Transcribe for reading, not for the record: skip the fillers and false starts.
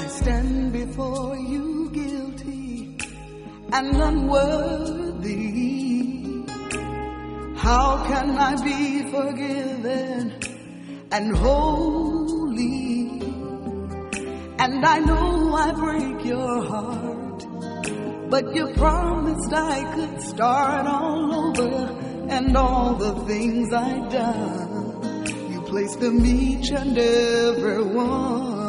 stand before you guilty and unworthy. How can I be forgiven and holy? And I know I break your heart, but you promised I could start all over. And all the things I've done, you placed them each and every one.